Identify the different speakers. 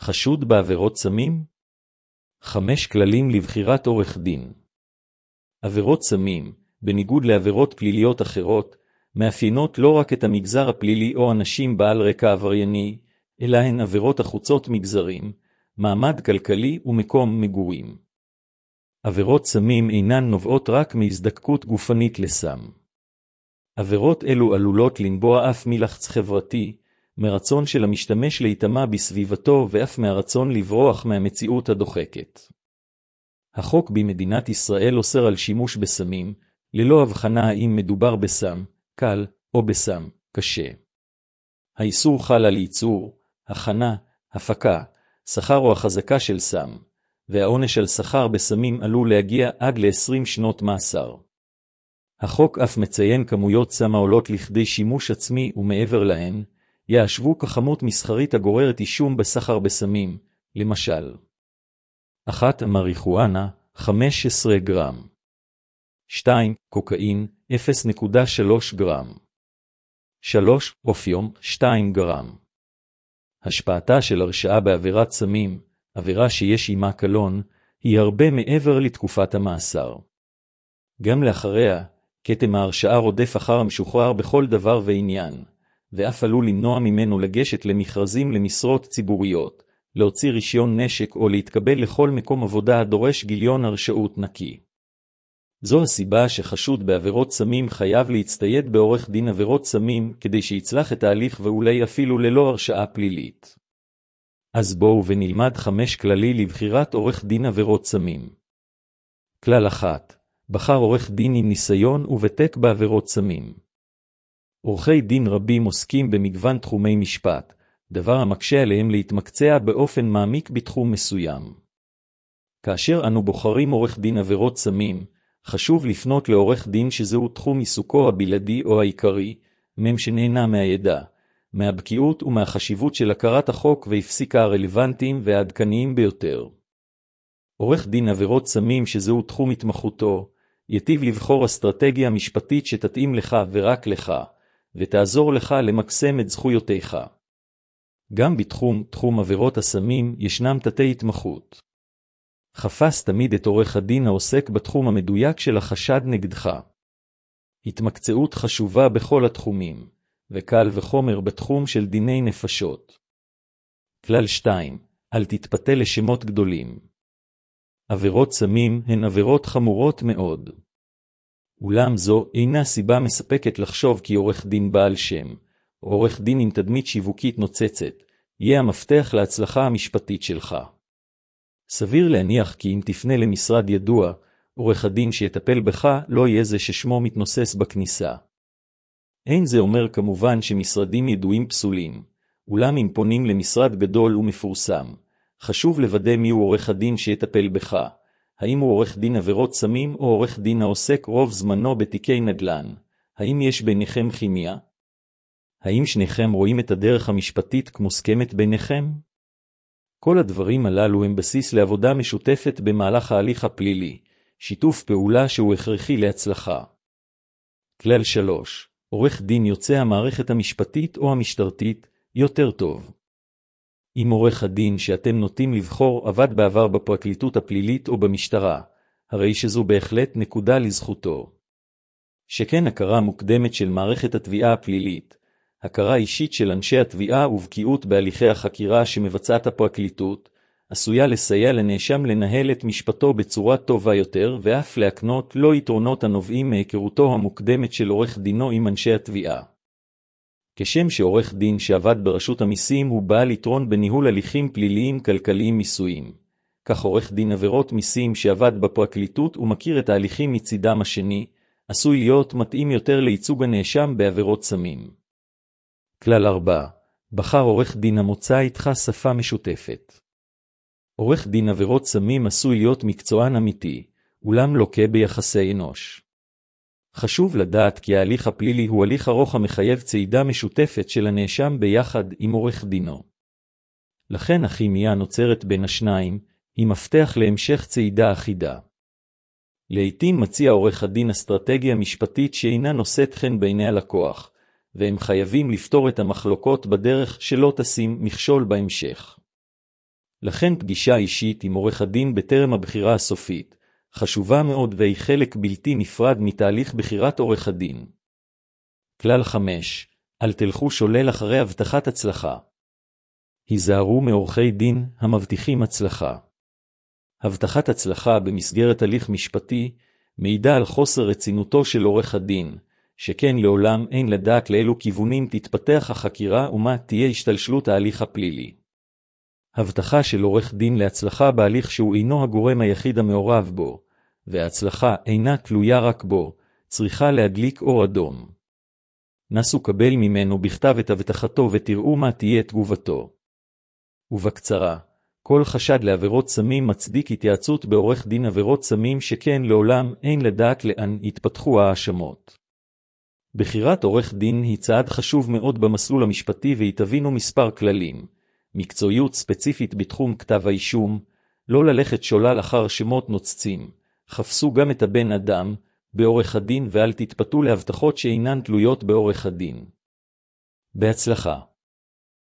Speaker 1: חשוד בעבירות סמים? 5 כללים לבחירת עורך דין. עבירות סמים, בניגוד לעבירות פליליות אחרות, מאפיינות לא רק את המגזר הפלילי או אנשים בעל רקע עברייני, אלא הן עבירות החוצות מגזרים, מעמד כלכלי ומקום מגורים. עבירות סמים אינן נובעות רק מהזדקקות גופנית לסם. עבירות אלו עלולות לנבוע אף מלחץ חברתי, מרצון של המשתמש להיטמע בסביבתו ואף מהרצון לברוח מהמציאות הדוחקת. החוק במדינת ישראל אוסר על שימוש בסמים, ללא הבחנה האם מדובר בסם קל או בסם קשה. האיסור חל על ייצור, הכנה, הפקה, סחר או החזקה של סם, והעונש על סחר בסמים עלול להגיע עד ל-20 שנות מאסר. החוק אף מציין כמויות סם העולות לכדי שימוש עצמי ומעבר להן, יאשבו ככמות מסחרית הגוררת אישום בסחר בסמים, למשל 1. מריחואנה, 15 גרם. 2. קוקאין, 0.3 גרם. 3. אופיום, 2 גרם. השפעתה של הרשעה בעבירת סמים, עבירה שיש עימה קלון, היא הרבה מעבר לתקופת המאסר. גם לאחריה, כתם ההרשעה רודף אחר המשוחרר בכל דבר ועניין, ואף עלול למנוע ממנו לגשת למכרזים למשרות ציבוריות, להוציא רישיון נשק או להתקבל לכל מקום עבודה הדורש גיליון הרשעות נקי. זו הסיבה שחשוד בעבירות סמים חייב להצטייד בעורך דין עבירות סמים כדי שיצלח את ההליך ואולי אפילו ללא הרשעה פלילית. אז בואו ונלמד 5 כללי לבחירת עורך דין עבירות סמים. כלל 1. בחר עורך דין עם ניסיון וותק בעבירות סמים. עורכי דין רבים עוסקים במגוון תחומי משפט, דבר המקשה עליהם להתמקצע באופן מעמיק בתחום מסוים. כאשר אנו בוחרים עורך דין עבירות סמים, חשוב לפנות לעורך דין שזהו תחום עיסוקו הבלעדי או העיקרי, שנהנה מהידע, מהבקיאות ומהחשיבות של הכרת החוק והפסיקה הרלוונטיים והעדכניים ביותר. עורך דין עבירות סמים שזהו תחום התמחותו, יטיב לבחור אסטרטגיה משפטית שתתאים לך ורק לך, ותעזור לך למקסם את זכויותיך. גם בתחום עבירות הסמים ישנם תתי התמחות. חפש תמיד את עורך הדין העוסק בתחום המדויק של החשד נגדך. התמקצעות חשובה בכל התחומים, וקל וחומר בתחום של דיני נפשות. כלל 2. אל תתפתה לשמות גדולים. עבירות סמים הן עבירות חמורות מאוד. אולם זו אינה סיבה מספקת לחשוב כי עורך דין בעל שם, או עורך דין עם תדמית שיווקית נוצצת, יהיה המפתח להצלחה המשפטית שלך. סביר להניח כי אם תפנה למשרד ידוע, עורך הדין שיטפל בך לא יהיה זה ששמו מתנוסס בכניסה. אין זה אומר כמובן שמשרדים ידועים פסולים, אולם אם פונים למשרד גדול ומפורסם, חשוב לוודא מיהו עורך הדין שיטפל בך, האם הוא עורך דין עבירות סמים או עורך דין העוסק רוב זמנו בתיקי נדל"ן, האם יש ביניכם כימיה? האם שניכם רואים את הדרך המשפטית כמוסכמת ביניכם? כל הדברים הללו הם בסיס לעבודה משותפת במהלך ההליך הפלילי, שיתוף פעולה שהוא הכרחי להצלחה. כלל 3. עורך דין יוצא המערכת המשפטית או המשטרתית יותר טוב. אם עורך הדין שאתם נוטים לבחור עבד בעבר בפרקליטות הפלילית או במשטרה, הרי שזו בהחלט נקודה לזכותו. שכן הכרה מוקדמת של מערכת התביעה הפלילית, הכרה אישית של אנשי התביעה ובקיאות בהליכי החקירה שמבצעת הפרקליטות, עשויה לסייע לנאשם לנהל את משפטו בצורה טובה יותר ואף להקנות לו יתרונות הנובעים מהיכרותו המוקדמת של עורך דינו עם אנשי התביעה. כשם שעורך דין שעבד ברשות המיסים הוא בעל יתרון בניהול הליכים פליליים כלכליים מיסויים, כך עורך דין עבירות מיסים שעבד בפרקליטות ומכיר את ההליכים מצידם השני, עשוי להיות מתאים יותר לייצוג הנאשם בעבירות סמים. כלל 4. בחר עורך דין המוצא איתך שפה משותפת. עורך דין עבירות סמים עשוי להיות מקצוען אמיתי, אולם לוקה ביחסי אנוש. חשוב לדעת כי ההליך הפלילי הוא הליך ארוך המחייב צעידה משותפת של הנאשם ביחד עם עורך דינו. לכן הכימיה הנוצרת בין השניים היא מפתח להמשך צעידה אחידה. לעתים מציע עורך הדין אסטרטגיה משפטית שאינה נושאת חן בעיני הלקוח, והם חייבים לפתור את המחלוקות בדרך שלא תשים מכשול בהמשך. לכן פגישה אישית עם עורך הדין בטרם הבחירה הסופית, חשובה מאוד והיא חלק בלתי נפרד מתהליך בחירת עורך הדין. כלל 5. אל תלכו שולל אחרי הבטחת הצלחה. היזהרו מעורכי דין המבטיחים הצלחה. הבטחת הצלחה במסגרת הליך משפטי מעידה על חוסר רצינותו של עורך הדין, שכן לעולם אין לדעת לאילו כיוונים תתפתח החקירה ומה תהיה השתלשלות ההליך הפלילי. הבטחה של עורך דין להצלחה בהליך שהוא אינו הגורם היחיד המעורב בו, וההצלחה אינה תלויה רק בו, צריכה להדליק אור אדום. נסו קבל ממנו בכתב את הבטחתו ותראו מה תהיה תגובתו. ובקצרה, כל חשד לעבירות סמים מצדיק התייעצות בעורך דין עבירות סמים שכן לעולם אין לדעת לאן יתפתחו ההאשמות. בחירת עורך דין היא צעד חשוב מאוד במסלול המשפטי והיא תבינו מספר כללים. מקצועיות ספציפית בתחום כתב האישום, לא ללכת שולל אחר שמות נוצצים, חפשו גם את הבן אדם בעורך הדין ואל תתפתו להבטחות שאינן תלויות בעורך הדין. בהצלחה.